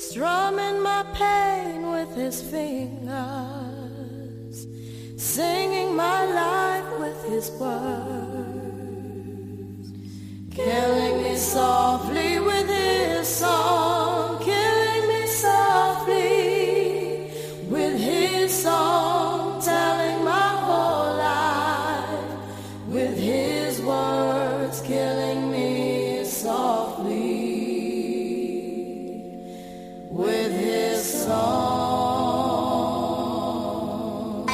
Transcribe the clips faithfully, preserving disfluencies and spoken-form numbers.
strumming my pain with his fingers, singing my life with his words, killing me softly with his song, killing me softly with his song, telling my whole life with his words, killing me softly with his song.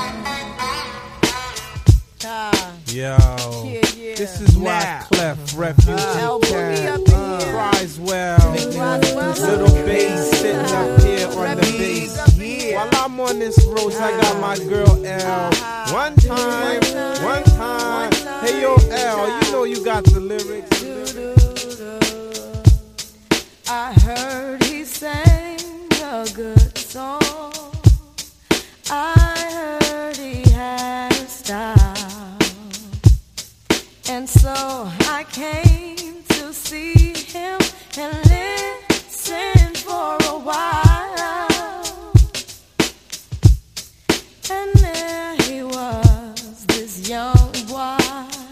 Ah. Yo, Yeah, yeah. this is why Nah. Clef, Refugee Uh, Cat, Boogie up in here. cries well, Roswell little up in bass here. sitting up here on the Refugees bass. up in here. While I'm on this road, I got my girl L. One time, one time. Hey yo, L, you know you got the lyrics. I heard he sang a good song. I heard he had a style. And so I came to see him and listen for a while. And there he was, this young boy,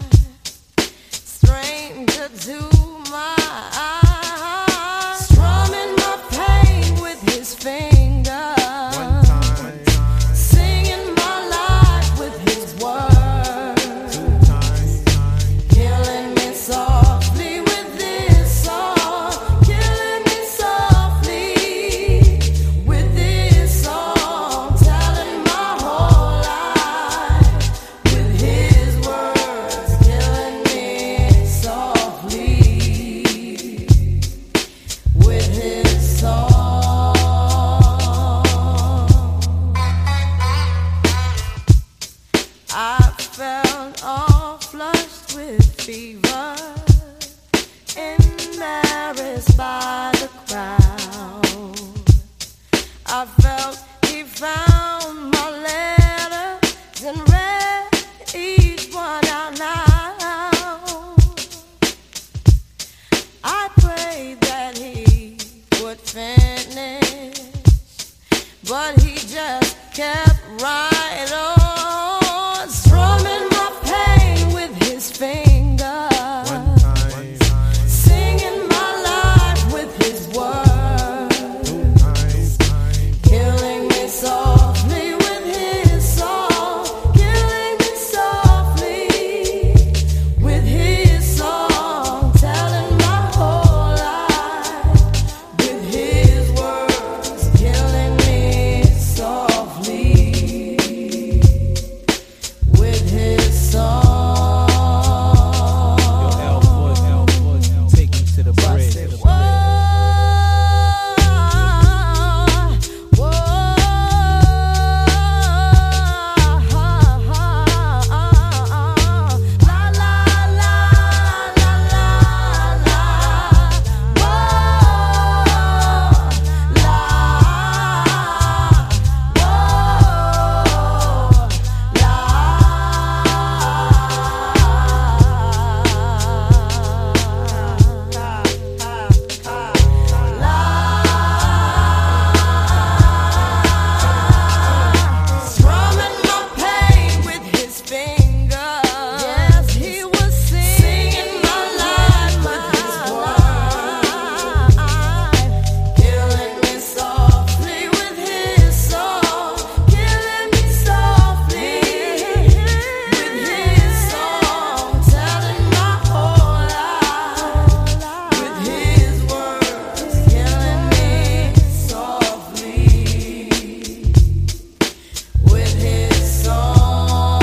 stranger to my eyes, strumming my pain with his fingers, One time, singing my life with his words, two times, killing me softly with this song, killing me softly with this song, telling my whole life with his words, killing me softly with his song. I felt all flushed with fever, embarrassed by the crowd. I felt he found my letters and read each one out loud. I prayed that he would finish, but he just kept right on, strumming my pain with his fingers, one time, singing my life with his words, two times, killing me softly with his song, killing me softly with his song, telling my whole life with his words, killing me softly with his song. Yo, L Bush, L Bush, take me to the bridge. Whoa, whoa, la la la la la la, whoa, la, strumming my pain with his fingers. Yes, he was singing my life with his words, killing me softly with his song, killing me softly with his song, telling my whole life with his words, killing me softly with his song.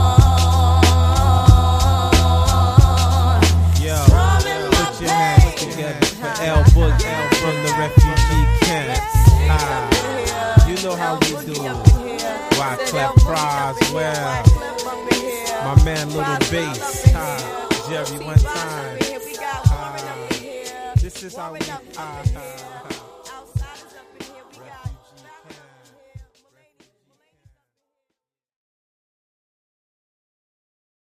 Yo, Strumming my put your hands pain. together for L Bush, L from the refugee camps. Ah, you know how we do. Why Clef cries well. My man, Little Bass. Ah, Jerry, one time. Ah, this is how we. Ah, ah.